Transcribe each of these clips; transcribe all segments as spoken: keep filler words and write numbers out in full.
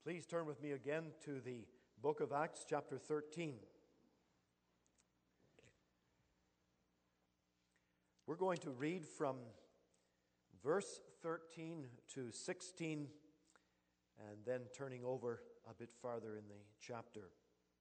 Please turn with me again to the book of Acts, chapter thirteen. We're going to read from verse thirteen to sixteen, and then turning over a bit farther in the chapter.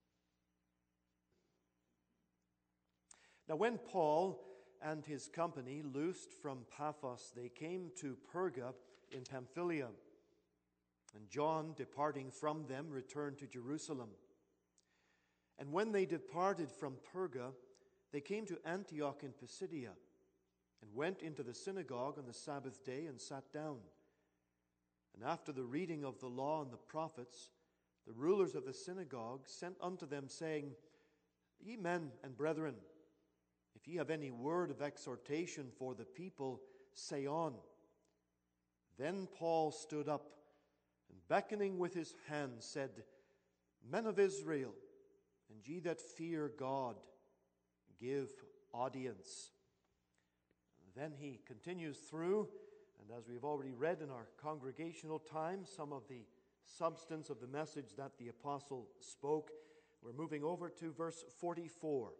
Now when Paul and his company loosed from Paphos, they came to Perga in Pamphylia. And John, departing from them, returned to Jerusalem. And when they departed from Perga, they came to Antioch in Pisidia, and went into the synagogue on the Sabbath day and sat down. And after the reading of the law and the prophets, the rulers of the synagogue sent unto them, saying, Ye men and brethren, if ye have any word of exhortation for the people, say on. Then Paul stood up, and beckoning with his hand said, Men of Israel, and ye that fear God, give audience. Then he continues through, and as we've already read in our congregational time, some of the substance of the message that the apostle spoke. We're moving over to verse forty-four.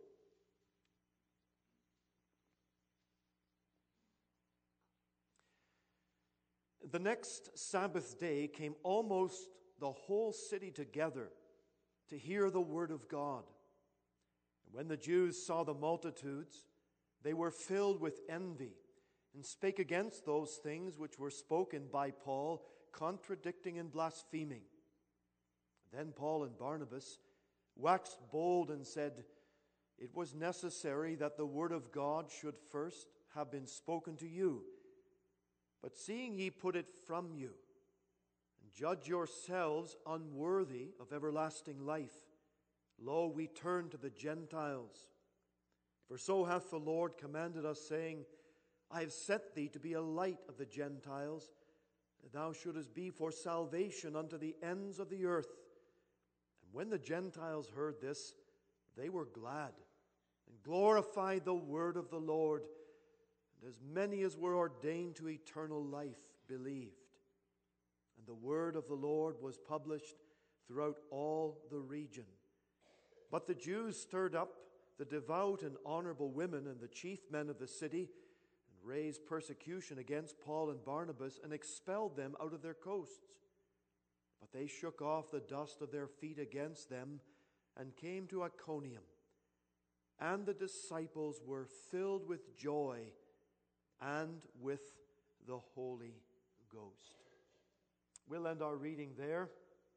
The next Sabbath day came almost the whole city together to hear the word of God. And when the Jews saw the multitudes, they were filled with envy, and spake against those things which were spoken by Paul, contradicting and blaspheming. Then Paul and Barnabas waxed bold and said, It was necessary that the word of God should first have been spoken to you. But seeing ye put it from you, and judge yourselves unworthy of everlasting life, lo, we turn to the Gentiles. For so hath the Lord commanded us, saying, I have set thee to be a light of the Gentiles, that thou shouldest be for salvation unto the ends of the earth. And when the Gentiles heard this, they were glad, and glorified the word of the Lord. And as many as were ordained to eternal life believed. And the word of the Lord was published throughout all the region. But the Jews stirred up the devout and honorable women and the chief men of the city, and raised persecution against Paul and Barnabas, and expelled them out of their coasts. But they shook off the dust of their feet against them, and came to Iconium. And the disciples were filled with joy and with the Holy Ghost. We'll end our reading there.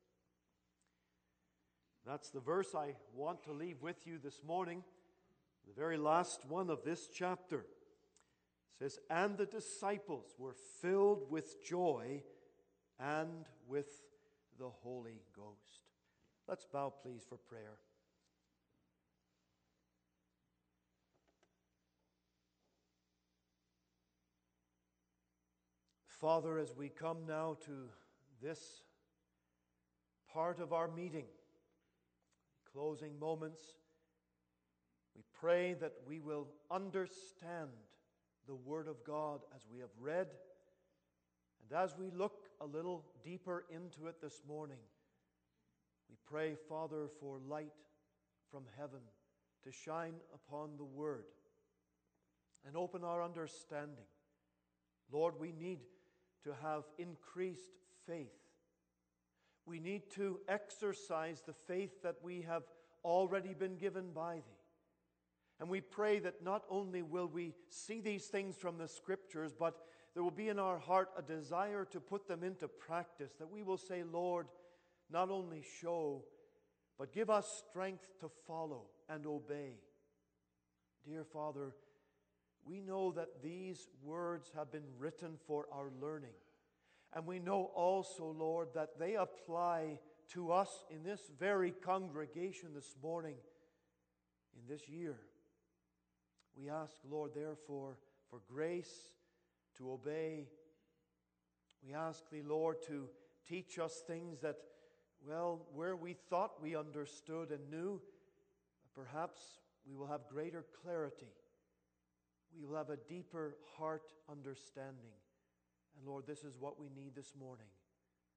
That's the verse I want to leave with you this morning, the very last one of this chapter. It says, And the disciples were filled with joy and with the Holy Ghost. Let's bow, please, for prayer. Father, as we come now to this part of our meeting, closing moments, we pray that we will understand the Word of God as we have read, and as we look a little deeper into it this morning, we pray, Father, for light from heaven to shine upon the Word and open our understanding. Lord, we need to have increased faith. We need to exercise the faith that we have already been given by Thee. And we pray that not only will we see these things from the Scriptures, but there will be in our heart a desire to put them into practice, that we will say, Lord, not only show, but give us strength to follow and obey. Dear Father, we know that these words have been written for our learning. And we know also, Lord, that they apply to us in this very congregation this morning, in this year. We ask, Lord, therefore, for grace to obey. We ask Thee, Lord, to teach us things that, well, where we thought we understood and knew, perhaps we will have greater clarity. We will have a deeper heart understanding. And Lord, this is what we need this morning.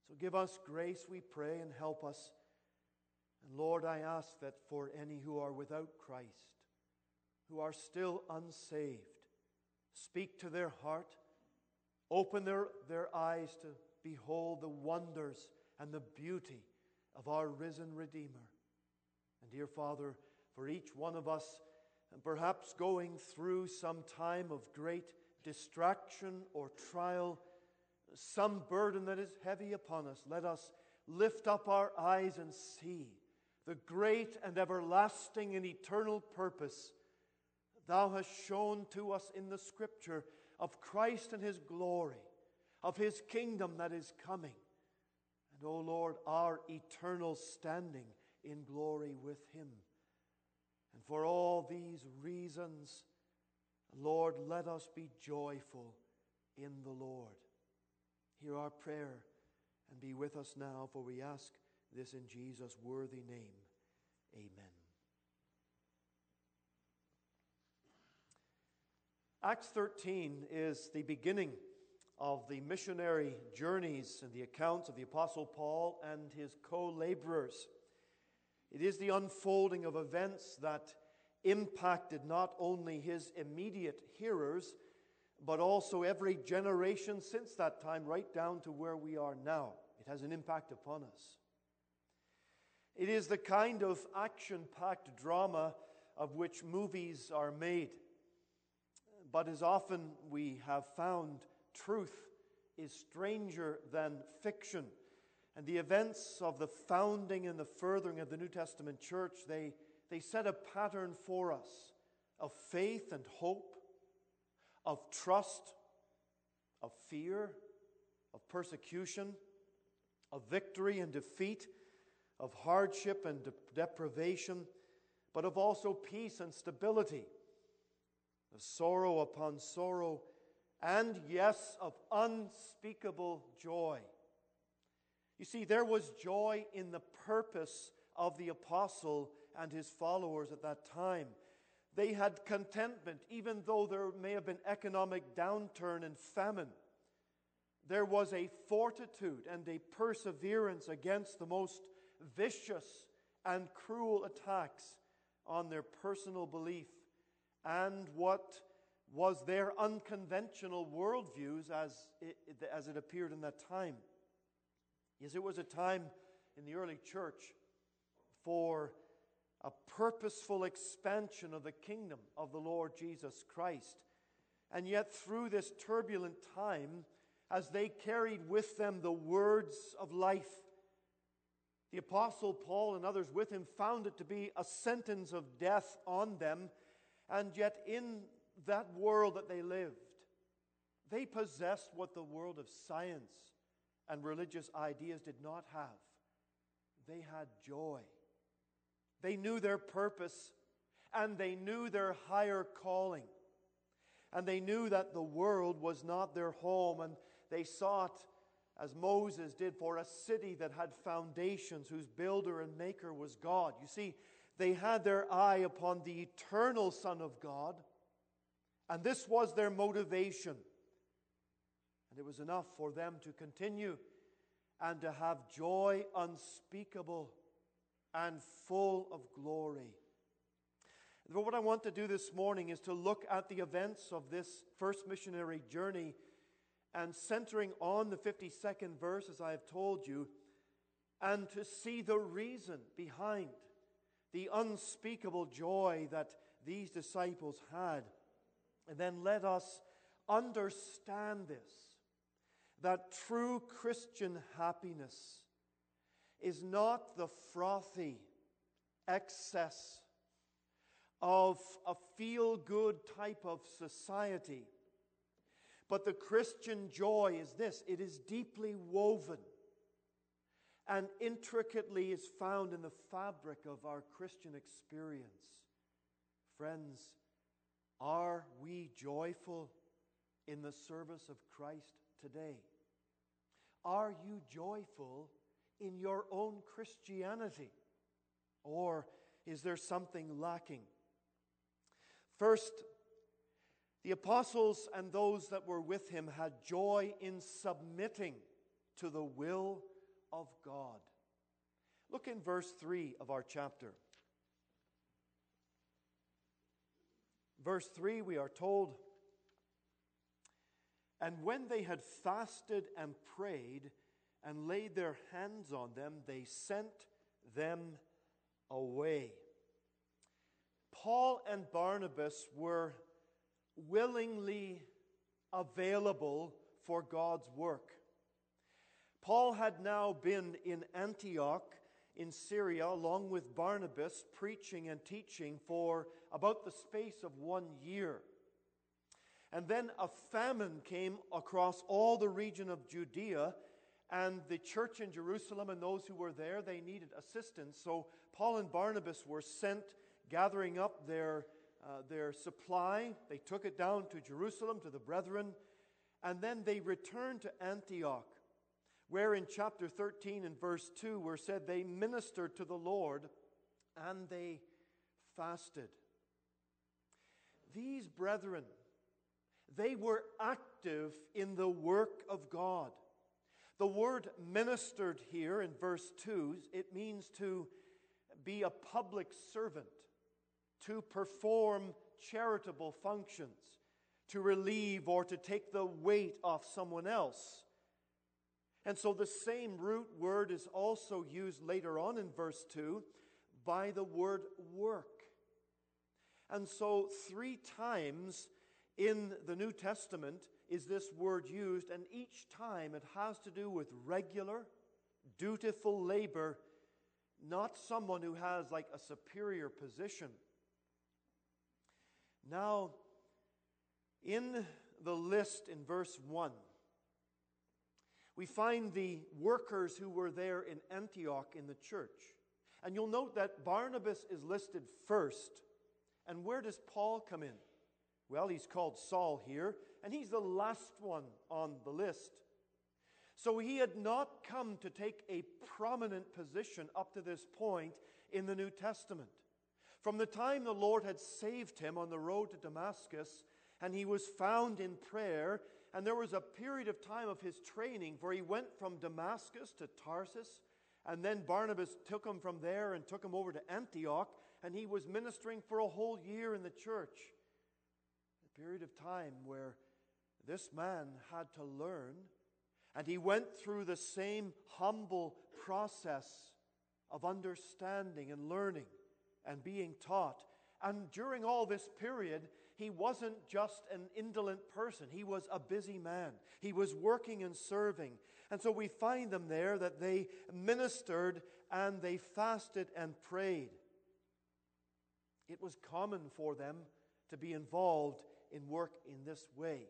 So give us grace, we pray, and help us. And Lord, I ask that for any who are without Christ, who are still unsaved, speak to their heart, open their, their eyes to behold the wonders and the beauty of our risen Redeemer. And dear Father, for each one of us, and perhaps going through some time of great distraction or trial, some burden that is heavy upon us, let us lift up our eyes and see the great and everlasting and eternal purpose Thou hast shown to us in the Scripture of Christ and His glory, of His kingdom that is coming, and, O Lord, our eternal standing in glory with Him. And for all these reasons, Lord, let us be joyful in the Lord. Hear our prayer and be with us now, for we ask this in Jesus' worthy name. Amen. Acts thirteen is the beginning of the missionary journeys and the accounts of the Apostle Paul and his co-laborers. It is the unfolding of events that impacted not only his immediate hearers, but also every generation since that time, right down to where we are now. It has an impact upon us. It is the kind of action-packed drama of which movies are made. But as often we have found, truth is stranger than fiction. And the events of the founding and the furthering of the New Testament church, they, they set a pattern for us of faith and hope, of trust, of fear, of persecution, of victory and defeat, of hardship and de- deprivation, but of also peace and stability, of sorrow upon sorrow, and yes, of unspeakable joy. You see, there was joy in the purpose of the apostle and his followers at that time. They had contentment, even though there may have been economic downturn and famine. There was a fortitude and a perseverance against the most vicious and cruel attacks on their personal belief and what was their unconventional worldviews as it, as it appeared in that time. Yes, it was a time in the early church for a purposeful expansion of the kingdom of the Lord Jesus Christ. And yet through this turbulent time, as they carried with them the words of life, the Apostle Paul and others with him found it to be a sentence of death on them. And yet in that world that they lived, they possessed what the world of science and religious ideas did not have. They had joy. They knew their purpose, and they knew their higher calling. And they knew that the world was not their home, and they sought, as Moses did, for a city that had foundations, whose builder and maker was God. You see, they had their eye upon the eternal Son of God, and this was their motivation. And it was enough for them to continue and to have joy unspeakable and full of glory. But what I want to do this morning is to look at the events of this first missionary journey, and centering on the fifty-second verse, as I have told you, and to see the reason behind the unspeakable joy that these disciples had. And then let us understand this, that true Christian happiness is not the frothy excess of a feel-good type of society. But the Christian joy is this: it is deeply woven and intricately is found in the fabric of our Christian experience. Friends, are we joyful in the service of Christ today? Are you joyful in your own Christianity? Or is there something lacking? First, the apostles and those that were with him had joy in submitting to the will of God. Look in verse three of our chapter. Verse three, we are told, "And when they had fasted and prayed and laid their hands on them, they sent them away." Paul and Barnabas were willingly available for God's work. Paul had now been in Antioch in Syria along with Barnabas, preaching and teaching for about the space of one year. And then a famine came across all the region of Judea, and the church in Jerusalem and those who were there, they needed assistance. So Paul and Barnabas were sent, gathering up their, uh, their supply. They took it down to Jerusalem, to the brethren, and then they returned to Antioch, where in chapter thirteen and verse two we're said they ministered to the Lord and they fasted. These brethren, they were active in the work of God. The word ministered here in verse two, it means to be a public servant, to perform charitable functions, to relieve or to take the weight off someone else. And so the same root word is also used later on in verse two by the word work. And so three times in the New Testament is this word used, and each time it has to do with regular, dutiful labor, not someone who has like a superior position. Now, in the list in verse one, we find the workers who were there in Antioch in the church. And you'll note that Barnabas is listed first. And where does Paul come in? Well, he's called Saul here, and he's the last one on the list. So he had not come to take a prominent position up to this point in the New Testament. From the time the Lord had saved him on the road to Damascus, and he was found in prayer, and there was a period of time of his training where he went from Damascus to Tarsus, and then Barnabas took him from there and took him over to Antioch, and he was ministering for a whole year in the church. A period of time where this man had to learn, and he went through the same humble process of understanding and learning and being taught. And during all this period, he wasn't just an indolent person. He was a busy man. He was working and serving. And so we find them there that they ministered and they fasted and prayed. It was common for them to be involved in work in this way.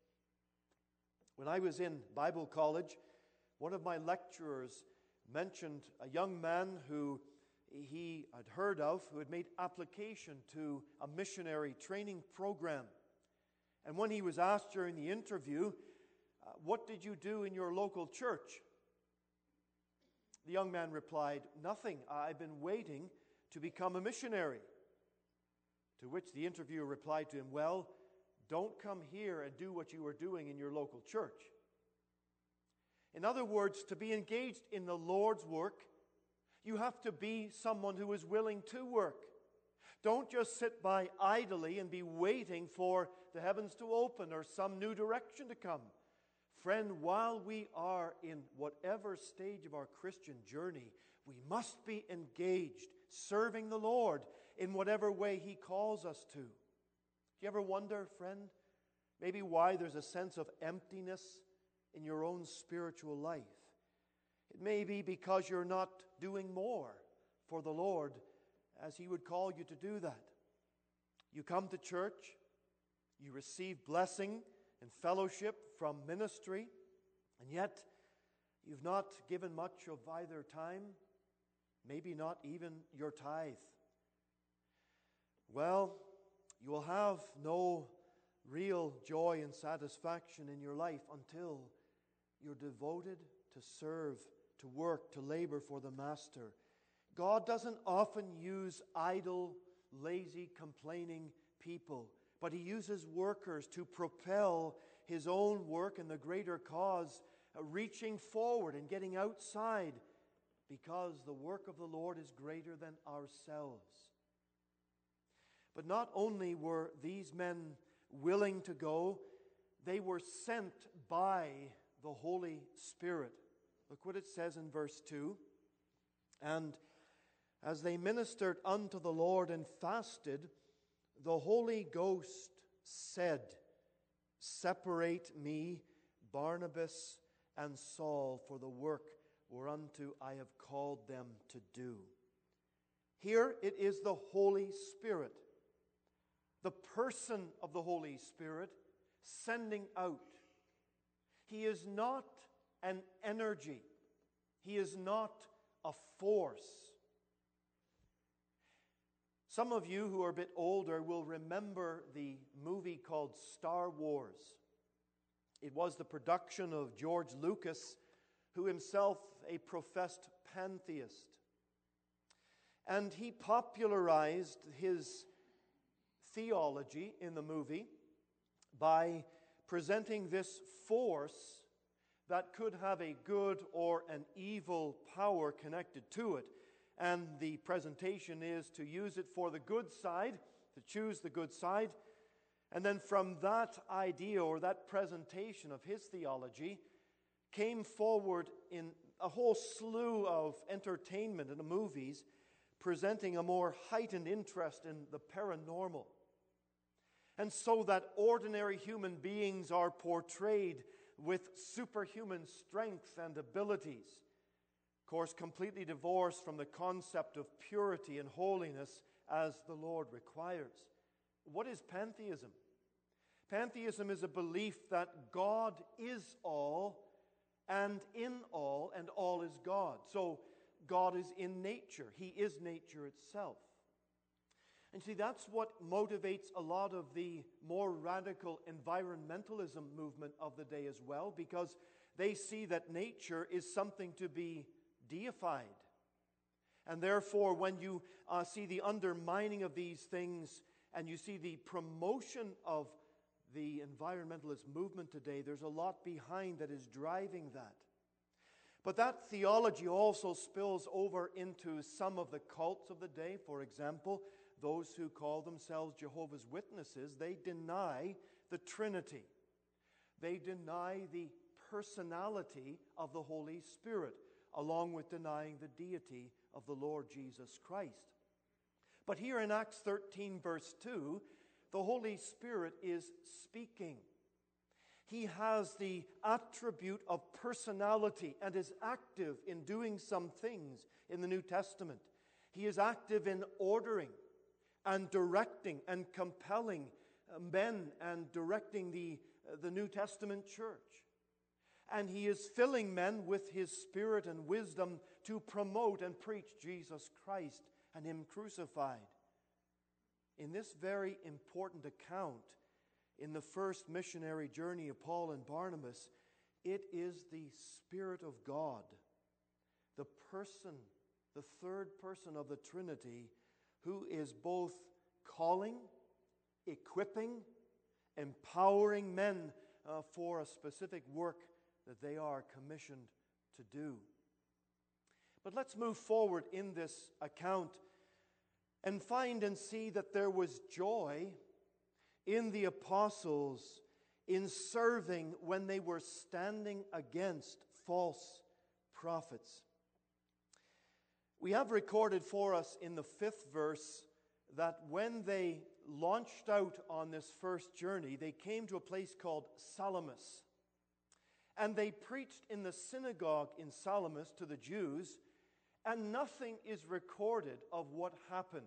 When I was in Bible college, one of my lecturers mentioned a young man who he had heard of, who had made application to a missionary training program. And when he was asked during the interview, uh, what did you do in your local church? The young man replied, "Nothing. I've been waiting to become a missionary." To which the interviewer replied to him, "Well, don't come here and do what you were doing in your local church." In other words, to be engaged in the Lord's work, you have to be someone who is willing to work. Don't just sit by idly and be waiting for the heavens to open or some new direction to come. Friend, while we are in whatever stage of our Christian journey, we must be engaged, serving the Lord in whatever way He calls us to. Do you ever wonder, friend, maybe why there's a sense of emptiness in your own spiritual life? It may be because you're not doing more for the Lord as He would call you to do that. You come to church, you receive blessing and fellowship from ministry, and yet you've not given much of either time, maybe not even your tithe. Well, you will have no real joy and satisfaction in your life until you're devoted to serve, to work, to labor for the Master. God doesn't often use idle, lazy, complaining people, but He uses workers to propel His own work and the greater cause uh, reaching forward and getting outside, because the work of the Lord is greater than ourselves. But not only were these men willing to go, they were sent by the Holy Spirit. Look what it says in verse two. And as they ministered unto the Lord and fasted, the Holy Ghost said, Separate me, Barnabas and Saul, for the work whereunto I have called them to do. Here it is the Holy Spirit, the person of the Holy Spirit, sending out. He is not an energy. He is not a force. Some of you who are a bit older will remember the movie called Star Wars. It was the production of George Lucas, who himself a professed pantheist. And he popularized his theology in the movie by presenting this force that could have a good or an evil power connected to it. And the presentation is to use it for the good side, to choose the good side. And then from that idea or that presentation of his theology came forward in a whole slew of entertainment in the movies, presenting a more heightened interest in the paranormal. And so that ordinary human beings are portrayed with superhuman strength and abilities. Of course, completely divorced from the concept of purity and holiness as the Lord requires. What is pantheism? Pantheism is a belief that God is all and in all, and all is God. So God is in nature. He is nature itself. And see, that's what motivates a lot of the more radical environmentalism movement of the day as well, because they see that nature is something to be deified. And therefore, when you uh, see the undermining of these things and you see the promotion of the environmentalist movement today, there's a lot behind that is driving that. But that theology also spills over into some of the cults of the day. For example, those who call themselves Jehovah's Witnesses, they deny the Trinity. They deny the personality of the Holy Spirit, along with denying the deity of the Lord Jesus Christ. But here in Acts thirteen, verse two, the Holy Spirit is speaking. He has the attribute of personality and is active in doing some things in the New Testament. He is active in ordering and directing and compelling men and directing the, the New Testament church. And he is filling men with his spirit and wisdom to promote and preach Jesus Christ and him crucified. In this very important account, in the first missionary journey of Paul and Barnabas, it is the Spirit of God, the person, the third person of the Trinity, who is both calling, equipping, empowering men uh, for a specific work that they are commissioned to do. But let's move forward in this account and find and see that there was joy in the apostles in serving when they were standing against false prophets. We have recorded for us in the fifth verse that when they launched out on this first journey, they came to a place called Salamis. And they preached in the synagogue in Salamis to the Jews, and nothing is recorded of what happened.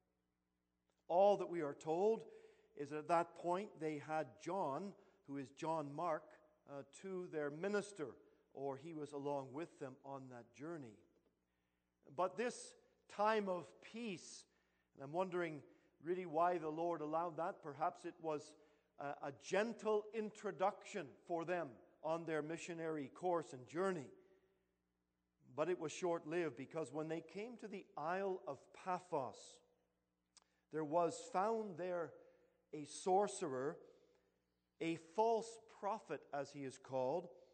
All that we are told is that at that point they had John, who is John Mark, uh, to their minister, or he was along with them on that journey. But this time of peace, and I'm wondering really why the Lord allowed that. Perhaps it was a, a gentle introduction for them on their missionary course and journey. But it was short-lived, because when they came to the Isle of Paphos, there was found there a sorcerer, a false prophet as he is called,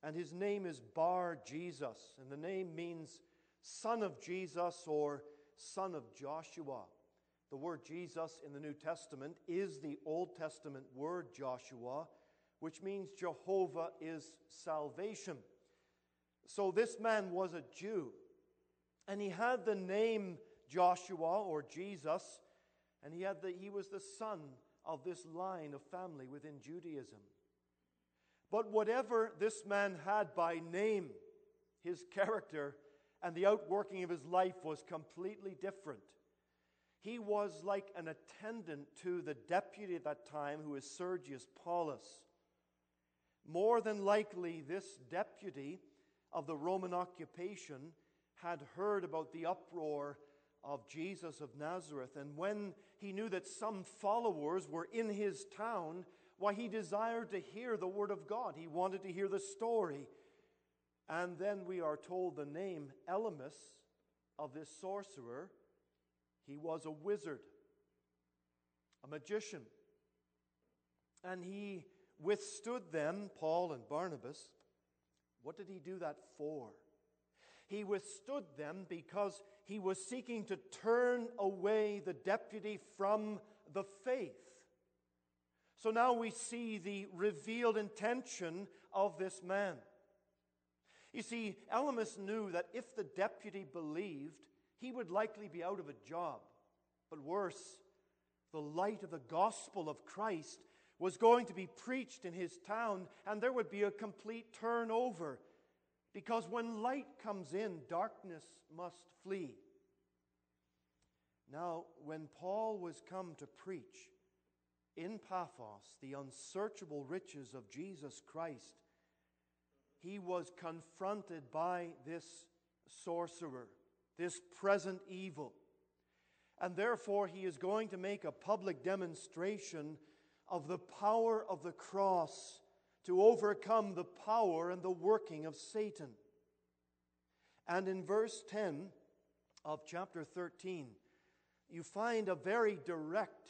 And his name is Bar Jesus, and the name means son of Jesus or son of Joshua. The word Jesus in the New Testament is the Old Testament word Joshua, which means Jehovah is salvation. So this man was a Jew, and he had the name Joshua or Jesus, and he had the, he was the son of this line of family within Judaism. But whatever this man had by name, his character and the outworking of his life was completely different. He was like an attendant to the deputy at that time, who was Sergius Paulus. More than likely, this deputy of the Roman occupation had heard about the uproar of Jesus of Nazareth, and when he knew that some followers were in his town, why, he desired to hear the word of God. He wanted to hear the story. And then we are told the name Elymas of this sorcerer. He was a wizard, a magician. And he withstood them, Paul and Barnabas. What did he do that for? He withstood them because he was seeking to turn away the deputy from the faith. So now we see the revealed intention of this man. You see, Elymas knew that if the deputy believed, he would likely be out of a job. But worse, the light of the gospel of Christ was going to be preached in his town, and there would be a complete turnover. Because when light comes in, darkness must flee. Now, when Paul was come to preach in Paphos the unsearchable riches of Jesus Christ, he was confronted by this sorcerer, this present evil. And therefore he is going to make a public demonstration of the power of the cross to overcome the power and the working of Satan. And in verse ten of chapter thirteen, you find a very direct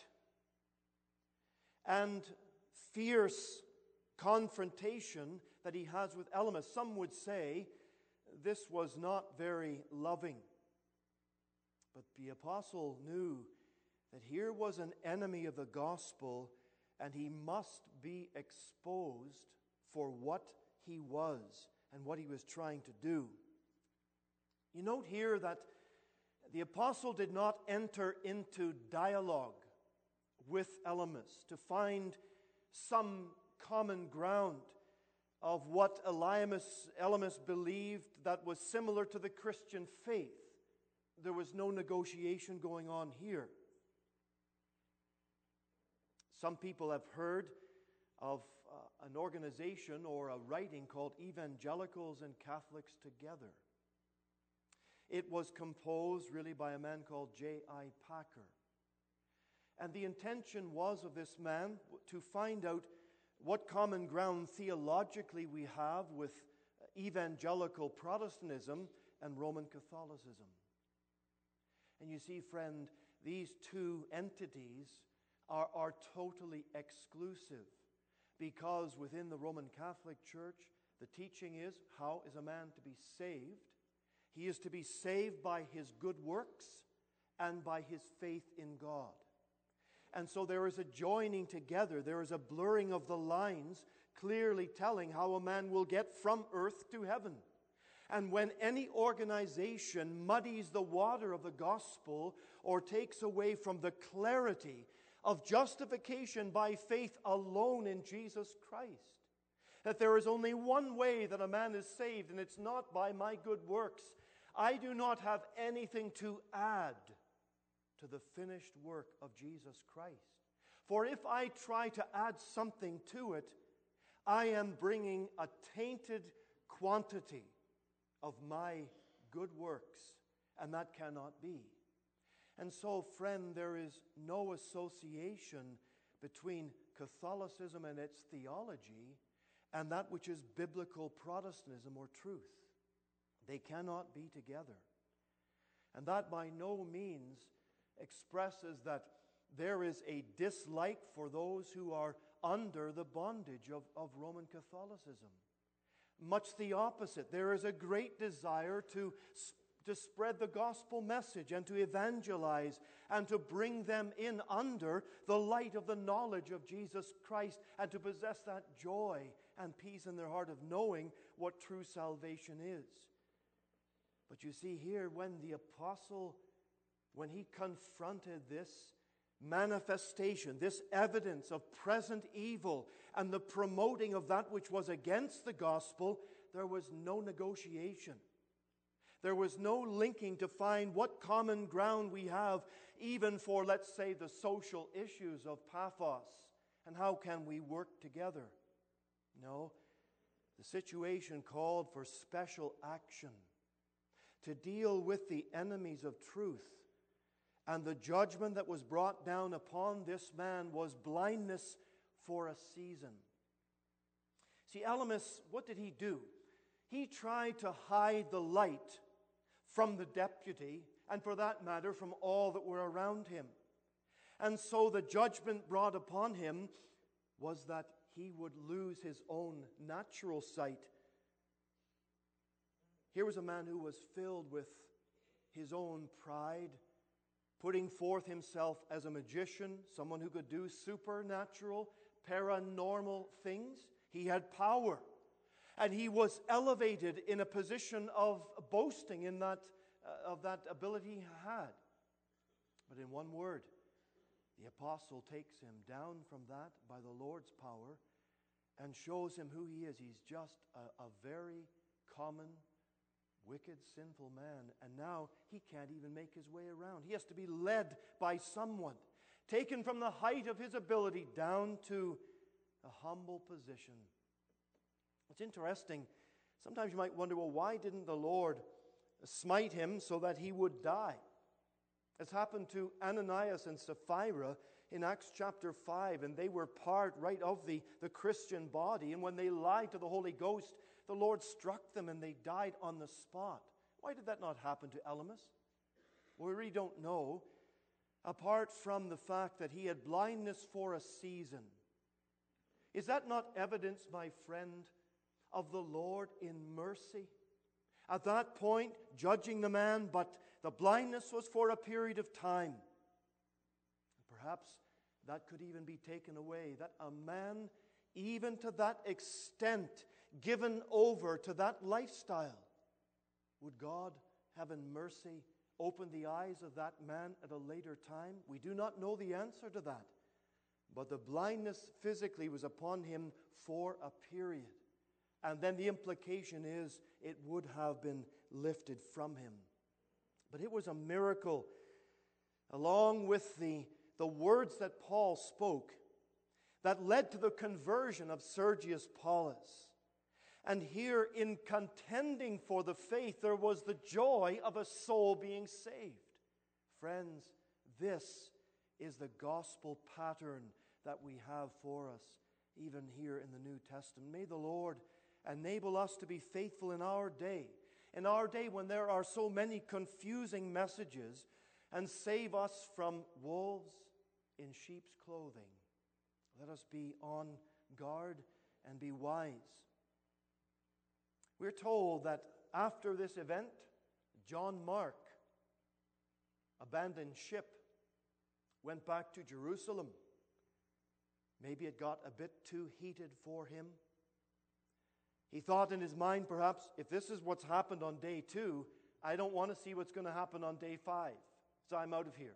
and fierce confrontation that he has with Elymas. Some would say this was not very loving. But the apostle knew that here was an enemy of the gospel, and he must be exposed for what he was and what he was trying to do. You note here that the apostle did not enter into dialogue with Elymas to find some common ground of what Elymas, Elymas believed that was similar to the Christian faith. There was no negotiation going on here. Some people have heard of uh, an organization or a writing called Evangelicals and Catholics Together. It was composed really by a man called J I Packer. And the intention was of this man to find out what common ground theologically we have with evangelical Protestantism and Roman Catholicism. And you see, friend, these two entities are, are totally exclusive, because within the Roman Catholic Church, the teaching is, how is a man to be saved? He is to be saved by his good works and by his faith in God. And so there is a joining together, there is a blurring of the lines, clearly telling how a man will get from earth to heaven. And when any organization muddies the water of the gospel or takes away from the clarity of justification by faith alone in Jesus Christ, that there is only one way that a man is saved, and it's not by my good works, I do not have anything to add to the finished work of Jesus Christ. For if I try to add something to it, I am bringing a tainted quantity of my good works, and that cannot be. And so, friend, there is no association between Catholicism and its theology and that which is biblical Protestantism or truth. They cannot be together. And that by no means expresses that there is a dislike for those who are under the bondage of, of Roman Catholicism. much the opposite. There is a great desire to, to spread the gospel message and to evangelize and to bring them in under the light of the knowledge of Jesus Christ and to possess that joy and peace in their heart of knowing what true salvation is. But you see here, when the apostle, when he confronted this manifestation, this evidence of present evil and the promoting of that which was against the gospel, there was no negotiation. There was no linking to find what common ground we have, even for, let's say, the social issues of Paphos, and how can we work together. No, the situation called for special action to deal with the enemies of truth. And the judgment that was brought down upon this man was blindness for a season. See, Elymas, what did he do? He tried to hide the light from the deputy, and for that matter, from all that were around him. And so the judgment brought upon him was that he would lose his own natural sight. Here was a man who was filled with his own pride, putting forth himself as a magician, someone who could do supernatural, paranormal things. He had power, and he was elevated in a position of boasting in that, uh, of that ability he had. But in one word, the apostle takes him down from that by the Lord's power and shows him who he is. He's just a, a very common, wicked, sinful man, and now he can't even make his way around. He has to be led by someone, taken from the height of his ability down to a humble position. It's interesting. Sometimes you might wonder, well, why didn't the Lord smite him so that he would die? It's happened to Ananias and Sapphira in Acts chapter five, and they were part right of the, the Christian body, and when they lied to the Holy Ghost, the Lord struck them and they died on the spot. Why did that not happen to Elymas? Well, we really don't know, apart from the fact that he had blindness for a season. Is that not evidence, my friend, of the Lord in mercy? At that point, judging the man, but the blindness was for a period of time. Perhaps that could even be taken away, that a man, even to that extent, given over to that lifestyle, would God have in mercy open the eyes of that man at a later time? We do not know the answer to that. But the blindness physically was upon him for a period. And then the implication is it would have been lifted from him. But it was a miracle, along with the, the words that Paul spoke, that led to the conversion of Sergius Paulus. And here, in contending for the faith, there was the joy of a soul being saved. Friends, this is the gospel pattern that we have for us, even here in the New Testament. May the Lord enable us to be faithful in our day, in our day when there are so many confusing messages, and save us from wolves in sheep's clothing. Let us be on guard and be wise. We're told that after this event, John Mark abandoned ship, went back to Jerusalem. Maybe it got a bit too heated for him. He thought in his mind, perhaps, if this is what's happened on day two, I don't want to see what's going to happen on day five, so I'm out of here.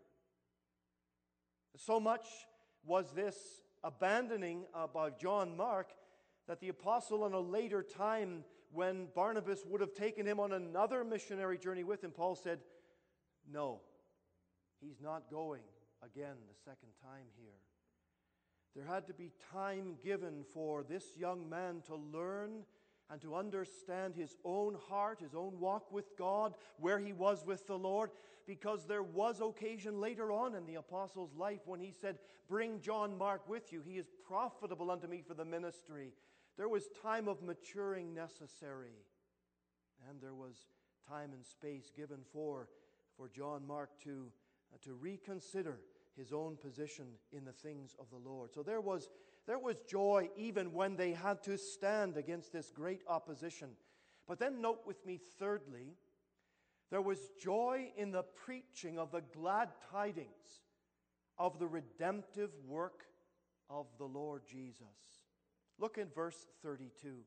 So much was this abandoning uh, by John Mark that the apostle, in a later time, when Barnabas would have taken him on another missionary journey with him, Paul said, no, he's not going again the second time here. There had to be time given for this young man to learn and to understand his own heart, his own walk with God, where he was with the Lord, because there was occasion later on in the apostle's life when he said, bring John Mark with you. He is profitable unto me for the ministry. There was time of maturing necessary, and there was time and space given for, for John Mark to, uh, to reconsider his own position in the things of the Lord. So there was, there was joy even when they had to stand against this great opposition. But then note with me, thirdly, there was joy in the preaching of the glad tidings of the redemptive work of the Lord Jesus. Look in verse thirty-two.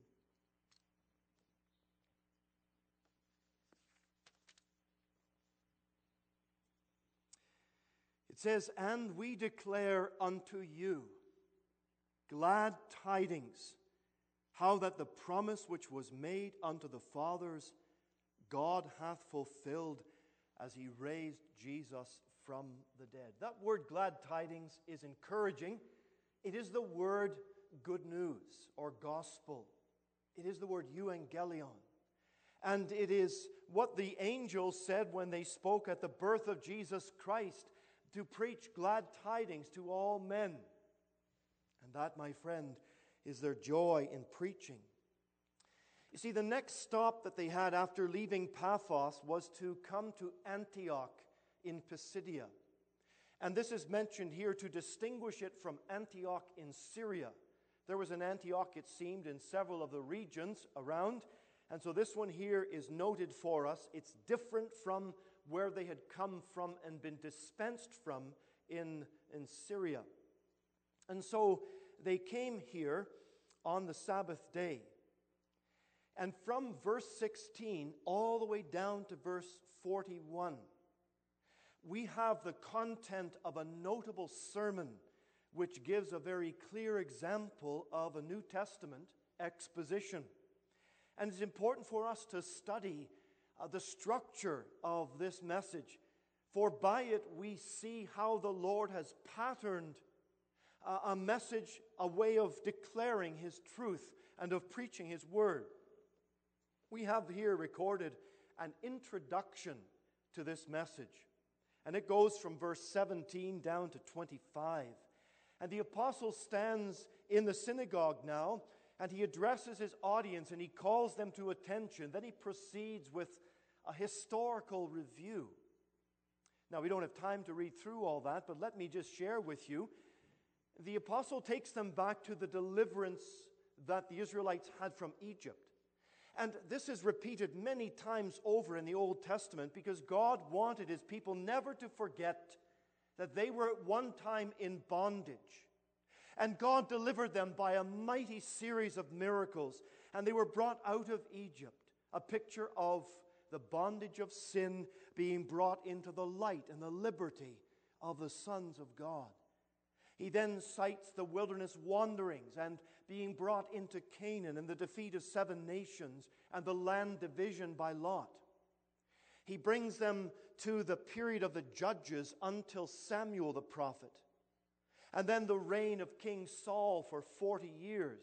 It says, "And we declare unto you glad tidings, how that the promise which was made unto the fathers, God hath fulfilled as he raised Jesus from the dead." That word glad tidings is encouraging. It is the word good news or gospel. It is the word euangelion. And it is what the angels said when they spoke at the birth of Jesus Christ, to preach glad tidings to all men. And that, my friend, is their joy in preaching. You see, the next stop that they had after leaving Paphos was to come to Antioch in Pisidia. And this is mentioned here to distinguish it from Antioch in Syria. There was an Antioch, it seemed, in several of the regions around. And so this one here is noted for us. It's different from where they had come from and been dispensed from in, in Syria. And so they came here on the Sabbath day. And from verse sixteen all the way down to verse forty-one, we have the content of a notable sermon which gives a very clear example of a New Testament exposition. And it's important for us to study uh, the structure of this message, for by it we see how the Lord has patterned uh, a message, a way of declaring His truth and of preaching His word. We have here recorded an introduction to this message, and it goes from verse seventeen down to twenty-five. And the apostle stands in the synagogue now, and he addresses his audience and he calls them to attention. Then he proceeds with a historical review. Now, we don't have time to read through all that, but let me just share with you. The apostle takes them back to the deliverance that the Israelites had from Egypt. And this is repeated many times over in the Old Testament because God wanted His people never to forget that they were at one time in bondage. And God delivered them by a mighty series of miracles. And they were brought out of Egypt, a picture of the bondage of sin being brought into the light and the liberty of the sons of God. He then cites the wilderness wanderings and being brought into Canaan and the defeat of seven nations and the land division by Lot. He brings them to the period of the judges until Samuel the prophet, and then the reign of King Saul for forty years.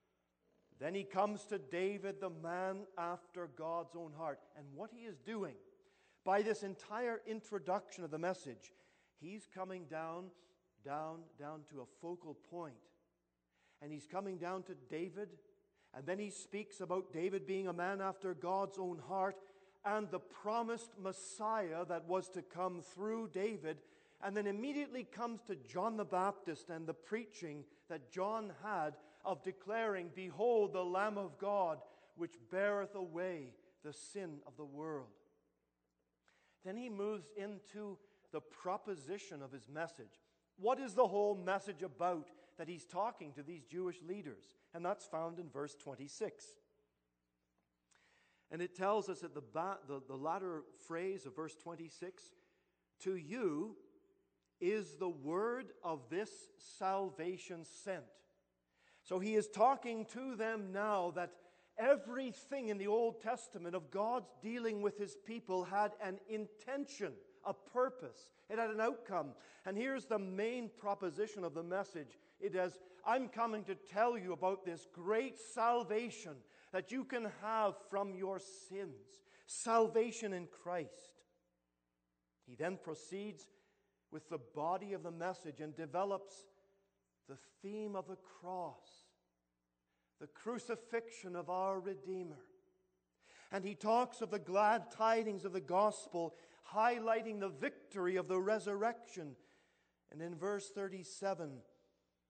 Then he comes to David, the man after God's own heart. And what he is doing by this entire introduction of the message, he's coming down, down, down to a focal point. And he's coming down to David, and then he speaks about David being a man after God's own heart and the promised Messiah that was to come through David, and then immediately comes to John the Baptist and the preaching that John had of declaring, "Behold the Lamb of God, which beareth away the sin of the world." Then he moves into the proposition of his message. What is the whole message about that he's talking to these Jewish leaders? And that's found in verse twenty-six. And it tells us at the, ba- the, the latter phrase of verse twenty-six, "To you is the word of this salvation sent." So he is talking to them now that everything in the Old Testament of God's dealing with His people had an intention, a purpose. It had an outcome. And here's the main proposition of the message. It is, I'm coming to tell you about this great salvation that you can have from your sins. Salvation in Christ. He then proceeds with the body of the message and develops the theme of the cross, the crucifixion of our Redeemer. And he talks of the glad tidings of the gospel, highlighting the victory of the resurrection. And in verse thirty-seven,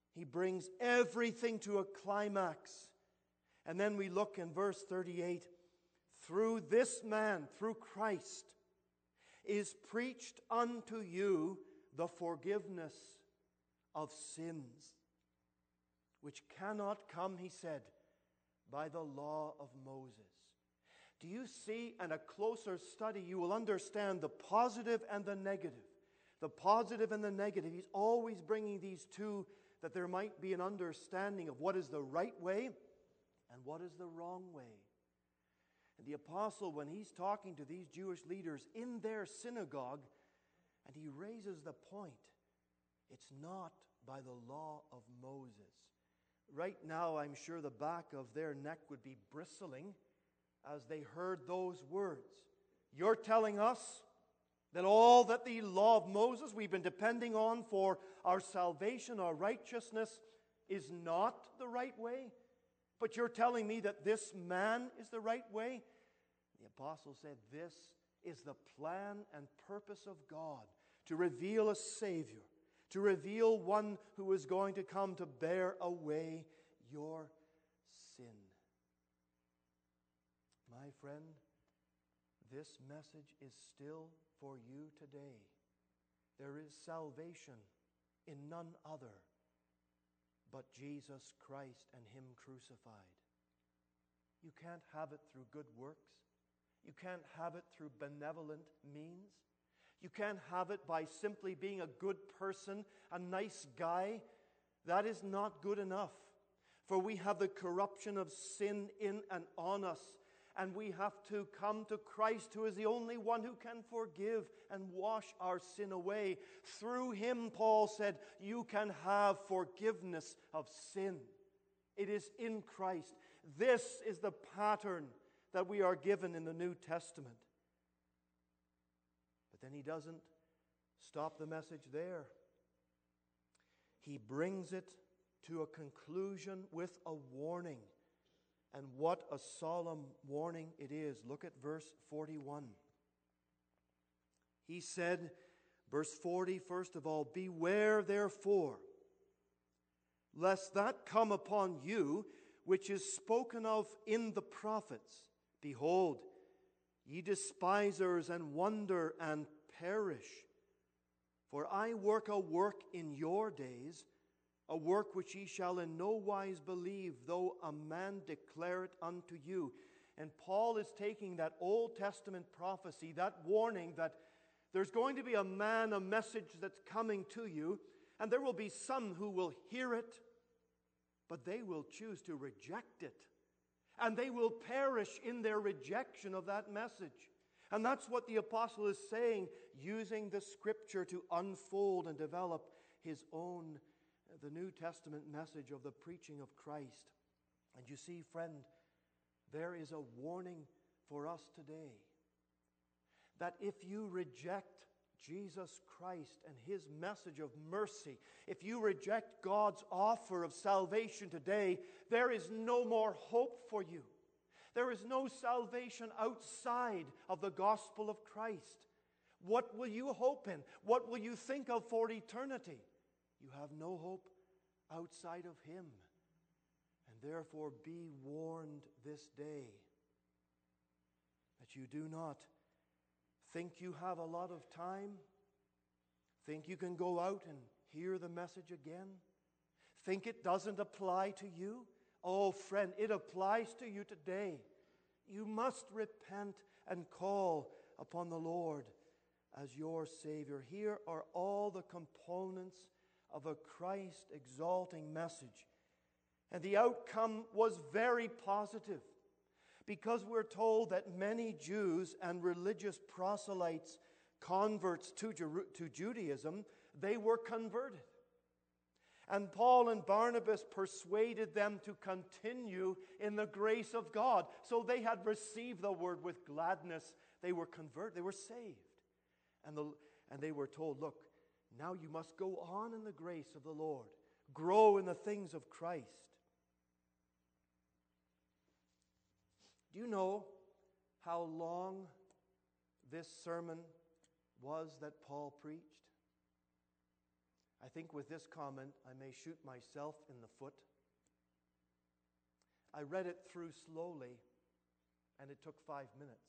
He brings everything to a climax. And then we look in verse thirty-eight. Through this man, through Christ, is preached unto you the forgiveness of sins, which cannot come, he said, by the law of Moses. Do you see, in a closer study, you will understand the positive and the negative. The positive and the negative. He's always bringing these two, that there might be an understanding of what is the right way and what is the wrong way. And the apostle, when he's talking to these Jewish leaders in their synagogue, and he raises the point, it's not by the law of Moses. Right now, I'm sure the back of their neck would be bristling as they heard those words. You're telling us that all that the law of Moses we've been depending on for our salvation, our righteousness, is not the right way? But you're telling me that this man is the right way? The apostle said, this is the plan and purpose of God, to reveal a Savior, to reveal one who is going to come to bear away your sin. My friend, this message is still for you today. There is salvation in none other but Jesus Christ and Him crucified. You can't have it through good works. You can't have it through benevolent means. You can't have it by simply being a good person, a nice guy. That is not good enough. For we have the corruption of sin in and on us. And we have to come to Christ, who is the only one who can forgive and wash our sin away. Through Him, Paul said, you can have forgiveness of sin. It is in Christ. This is the pattern that we are given in the New Testament. But then he doesn't stop the message there. He brings it to a conclusion with a warning. And what a solemn warning it is. Look at verse forty-one. He said, verse forty, first of all, beware therefore, lest that come upon you which is spoken of in the prophets. Behold, ye despisers, and wonder and perish. For I work a work in your days, a work which ye shall in no wise believe, though a man declare it unto you. And Paul is taking that Old Testament prophecy, that warning that there's going to be a man, a message that's coming to you, and there will be some who will hear it, but they will choose to reject it. And they will perish in their rejection of that message. And that's what the apostle is saying, using the Scripture to unfold and develop his own, the New Testament message of the preaching of Christ. And you see, friend, there is a warning for us today, that if you reject Jesus Christ and His message of mercy, if you reject God's offer of salvation today, there is no more hope for you. There is no salvation outside of the gospel of Christ. What will you hope in? What will you think of for eternity? You have no hope outside of Him. And therefore be warned this day that you do not think you have a lot of time, think you can go out and hear the message again, think it doesn't apply to you. Oh, friend, it applies to you today. You must repent and call upon the Lord as your Savior. Here are all the components of a Christ-exalting message. And the outcome was very positive, because we're told that many Jews and religious proselytes, converts to, Jeru- to Judaism, they were converted. And Paul and Barnabas persuaded them to continue in the grace of God. So they had received the word with gladness. They were converted. They were saved. And, the, and they were told, look, now you must go on in the grace of the Lord. Grow in the things of Christ. Do you know how long this sermon was that Paul preached? I think with this comment, I may shoot myself in the foot. I read it through slowly, and it took five minutes.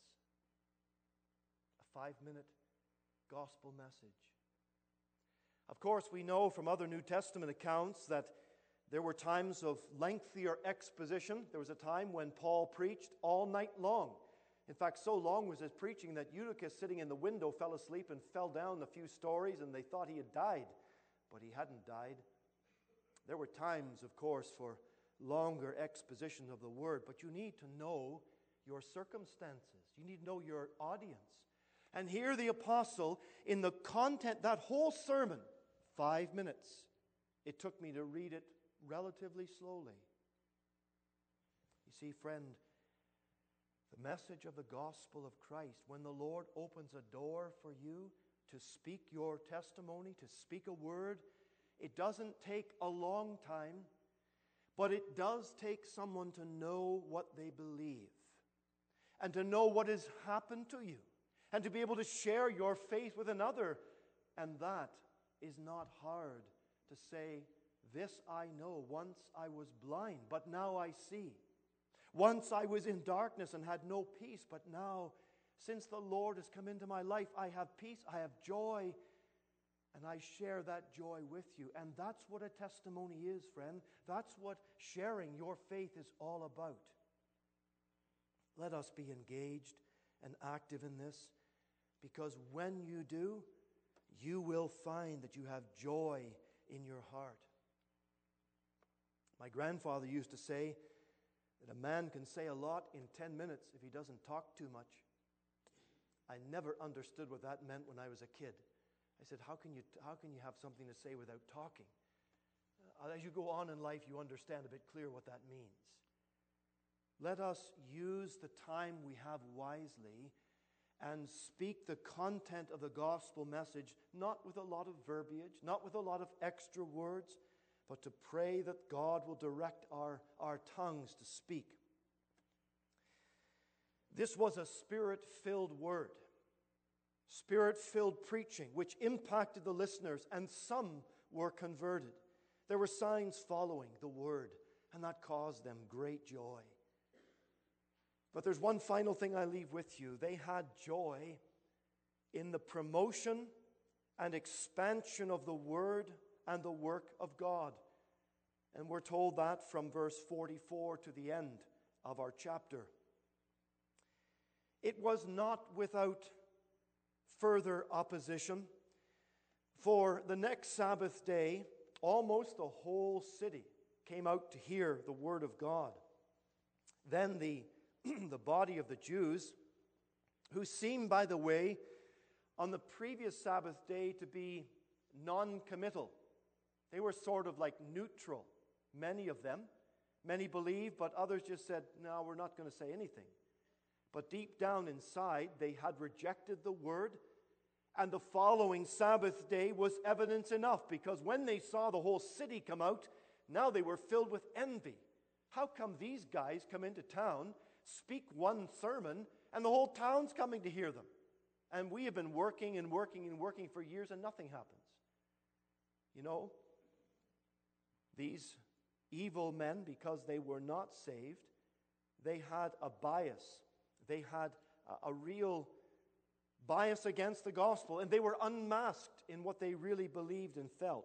A five-minute gospel message. Of course, we know from other New Testament accounts that there were times of lengthier exposition. There was a time when Paul preached all night long. In fact, so long was his preaching that Eutychus, sitting in the window, fell asleep and fell down a few stories, and they thought he had died, but he hadn't died. There were times, of course, for longer exposition of the Word, but you need to know your circumstances. You need to know your audience. And here the apostle, in the content, that whole sermon, five minutes, it took me to read it relatively slowly. You see, friend, the message of the gospel of Christ, when the Lord opens a door for you to speak your testimony, to speak a word, it doesn't take a long time, but it does take someone to know what they believe and to know what has happened to you and to be able to share your faith with another. And that is not hard to say, this I know. Once I was blind, but now I see. Once I was in darkness and had no peace, but now, since the Lord has come into my life, I have peace, I have joy, and I share that joy with you. And that's what a testimony is, friend. That's what sharing your faith is all about. Let us be engaged and active in this, because when you do, you will find that you have joy in your heart. My grandfather used to say that a man can say a lot in ten minutes if he doesn't talk too much. I never understood what that meant when I was a kid. I said, how can you, how can you have something to say without talking? Uh, as you go on in life, you understand a bit clearer what that means. Let us use the time we have wisely and speak the content of the gospel message, not with a lot of verbiage, not with a lot of extra words, but to pray that God will direct our, our tongues to speak. This was a Spirit-filled word, Spirit-filled preaching, which impacted the listeners, and some were converted. There were signs following the word, and that caused them great joy. But there's one final thing I leave with you. They had joy in the promotion and expansion of the word and the work of God. And we're told that from verse forty-four to the end of our chapter. It was not without further opposition, for the next Sabbath day, almost the whole city came out to hear the word of God. Then the, the body of the Jews, who seemed, by the way, on the previous Sabbath day to be non-committal. They were sort of like neutral, many of them. Many believed, but others just said, no, we're not going to say anything. But deep down inside, they had rejected the word, and the following Sabbath day was evidence enough, because when they saw the whole city come out, now they were filled with envy. How come these guys come into town, speak one sermon, and the whole town's coming to hear them? And we have been working and working and working for years, and nothing happens. You know, these evil men, because they were not saved, they had a bias. They had a, a real bias against the gospel, and they were unmasked in what they really believed and felt.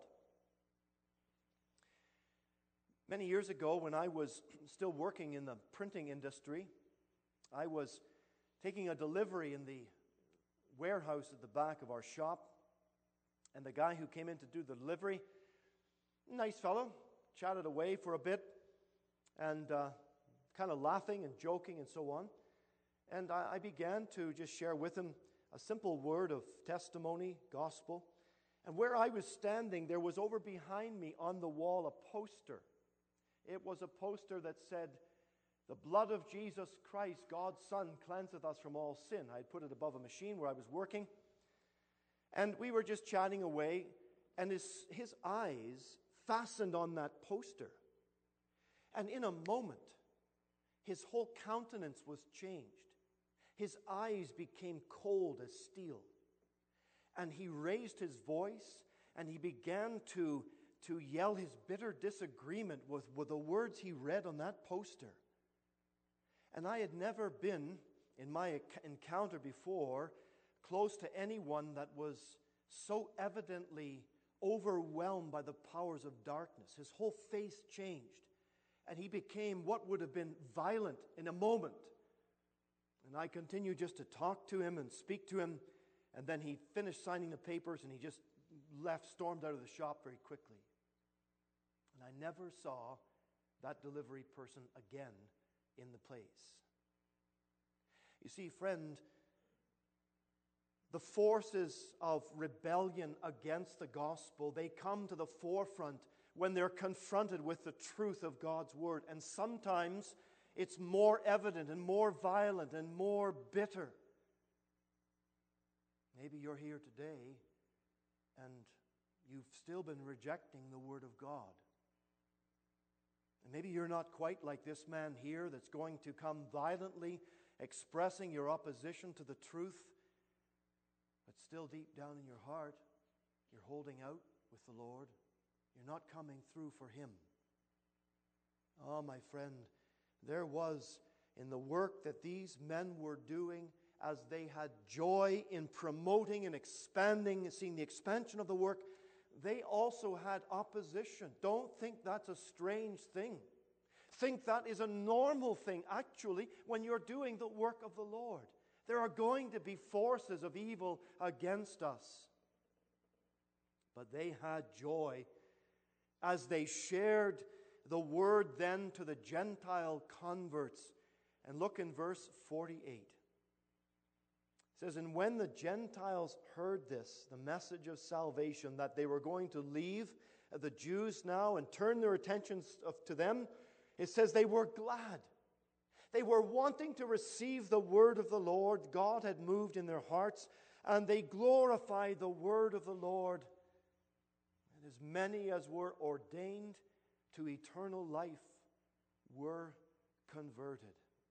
Many years ago, when I was still working in the printing industry, I was taking a delivery in the warehouse at the back of our shop, and the guy who came in to do the delivery, nice fellow, chatted away for a bit, and uh, kind of laughing and joking and so on. And I, I began to just share with him a simple word of testimony, gospel. And where I was standing, there was over behind me on the wall a poster. It was a poster that said, "The blood of Jesus Christ, God's Son, cleanseth us from all sin." I had put it above a machine where I was working. And we were just chatting away, and his, his eyes fastened on that poster. And in a moment, his whole countenance was changed. His eyes became cold as steel. And he raised his voice, and he began to, to yell his bitter disagreement with, with the words he read on that poster. And I had never been, in my encounter before, close to anyone that was so evidently overwhelmed by the powers of darkness. His whole face changed, and he became what would have been violent in a moment. And I continued just to talk to him and speak to him, and then he finished signing the papers, and he just left, stormed out of the shop very quickly. And I never saw that delivery person again in the place. You see, friend, the forces of rebellion against the gospel, they come to the forefront when they're confronted with the truth of God's word. And sometimes it's more evident and more violent and more bitter. Maybe you're here today and you've still been rejecting the word of God. And maybe you're not quite like this man here that's going to come violently expressing your opposition to the truth. But still deep down in your heart, you're holding out with the Lord. You're not coming through for Him. Oh, my friend, there was in the work that these men were doing, as they had joy in promoting and expanding, seeing the expansion of the work, they also had opposition. Don't think that's a strange thing. Think that is a normal thing, actually, when you're doing the work of the Lord. There are going to be forces of evil against us. But they had joy as they shared the word then to the Gentile converts. And look in verse forty-eight. It says, "And when the Gentiles heard this, the message of salvation, that they were going to leave the Jews now and turn their attentions to them, it says they were glad." They were wanting to receive the word of the Lord. God had moved in their hearts, and they glorified the word of the Lord. And as many as were ordained to eternal life were converted.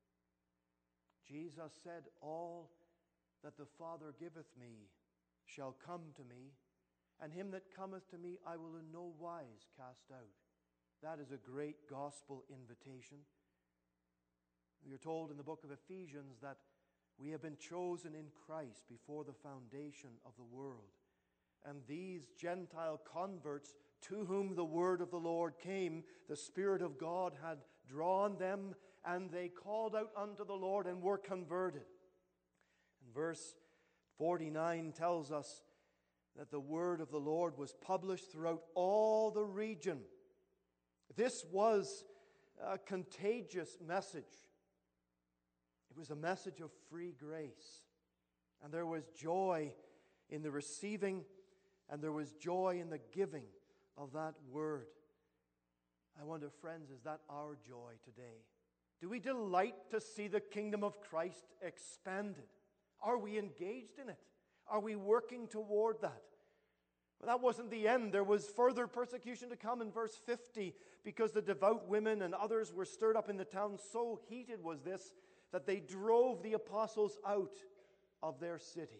Jesus said, "All that the Father giveth me shall come to me, and him that cometh to me I will in no wise cast out." That is a great gospel invitation. We are told in the book of Ephesians that we have been chosen in Christ before the foundation of the world. And these Gentile converts to whom the word of the Lord came, the Spirit of God had drawn them, and they called out unto the Lord and were converted. And verse forty-nine tells us that the word of the Lord was published throughout all the region. This was a contagious message. It was a message of free grace. And there was joy in the receiving, and there was joy in the giving of that word. I wonder, friends, is that our joy today? Do we delight to see the kingdom of Christ expanded? Are we engaged in it? Are we working toward that? Well, that wasn't the end. There was further persecution to come in verse fifty, because the devout women and others were stirred up in the town. So heated was this that they drove the apostles out of their city.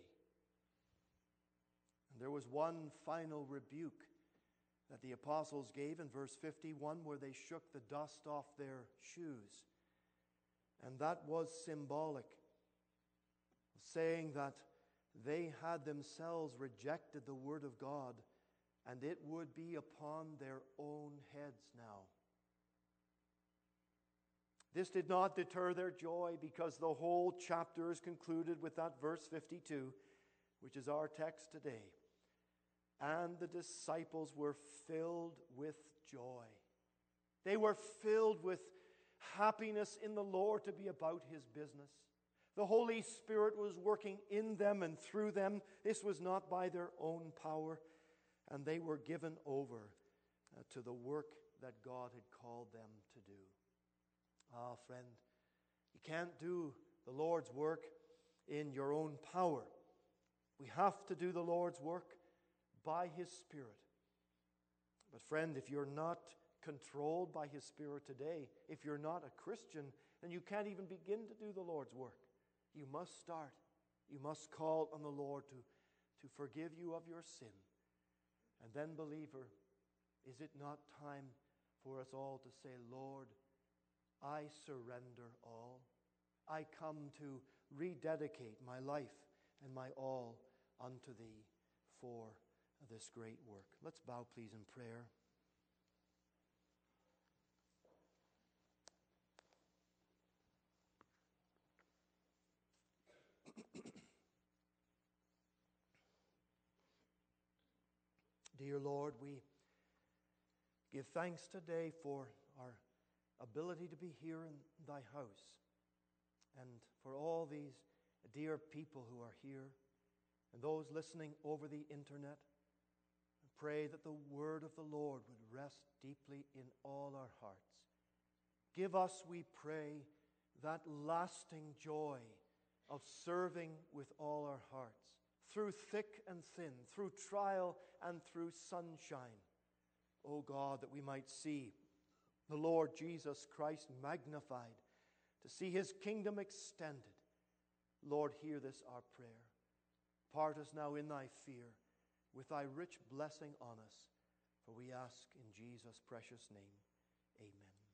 And there was one final rebuke that the apostles gave in verse fifty-one, where they shook the dust off their shoes. And that was symbolic, saying that they had themselves rejected the word of God, and it would be upon their own heads now. This did not deter their joy, because the whole chapter is concluded with that verse fifty-two, which is our text today. And the disciples were filled with joy. They were filled with happiness in the Lord to be about His business. The Holy Spirit was working in them and through them. This was not by their own power, and they were given over uh, to the work that God had called them to do. Ah, friend, you can't do the Lord's work in your own power. We have to do the Lord's work by His Spirit. But friend, if you're not controlled by His Spirit today, if you're not a Christian, then you can't even begin to do the Lord's work. You must start. You must call on the Lord to, to forgive you of your sin And then, believer, is it not time for us all to say, Lord, I surrender all. I come to rededicate my life and my all unto Thee for this great work. Let's bow, please, in prayer. Dear Lord, we give thanks today for our ability to be here in Thy house, and for all these dear people who are here and those listening over the internet. I pray that the word of the Lord would rest deeply in all our hearts. Give us, we pray, that lasting joy of serving with all our hearts, through thick and thin, through trial and through sunshine. O God, that we might see the Lord Jesus Christ magnified, to see His kingdom extended. Lord, hear this our prayer. Part us now in Thy fear, with Thy rich blessing on us. For we ask in Jesus' precious name. Amen.